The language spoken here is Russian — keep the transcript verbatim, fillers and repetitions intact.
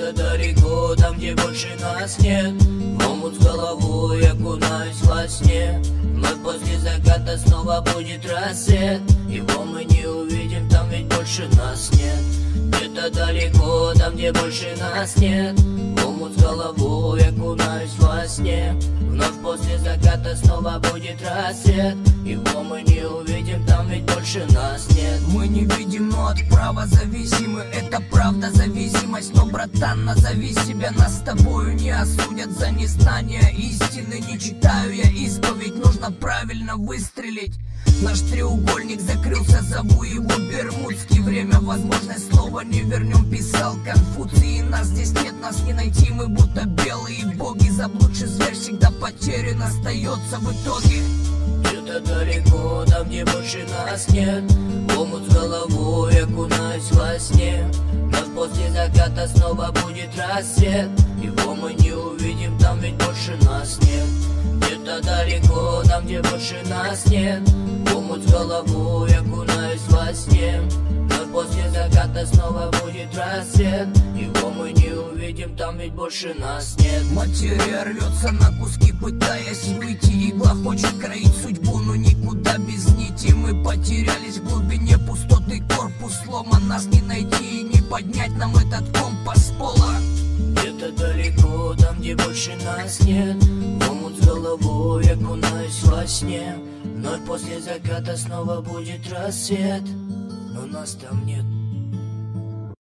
Где-то далеко, там, где больше нас нет, в омут с головой окунаюсь во сне. Вновь после заката снова будет рассвет, его мы не увидим, там ведь больше нас нет. Где-то далеко, там, где больше нас нет, в омут с головой окунаюсь во сне. Вновь после заката снова будет рассвет, его мы не увидим, там ведь больше нас нет. Мы не видим, но от права зависимы, это правда зависимость. Но, братан, назови себя, нас с тобою не осудят за незнание истины. Не читаю я исповедь, нужно правильно выстрелить. Наш треугольник закрылся, зову его Бермудский. Время, возможность слова не вернем, писал Конфуций. И нас здесь нет, нас не найти, мы будто белые боги. Заблудший зверь всегда потерян остается в итоге. Где-то далеко, там, где больше нас нет, в омут с головой окунаюсь во сне. Вновь после заката снова будет рассвет, его мы не увидим, там ведь больше нас нет. Где-то далеко, там, где больше нас нет, в омут с головой окунаюсь во сне. Вновь после заката снова будет рассвет, его мы не увидим, там ведь больше нас нет. Материя рвется на куски, пытаясь выйти. Игла хочет кроить судьбу, но никуда без нити. Мы потерялись в глубине пустоты, корпус сломан. Нас не найти и не поднять нам этот компас с пола. Где-то далеко, там, где больше нас нет, в омут с головой окунаюсь во сне. Вновь после заката снова будет рассвет, но нас там нет.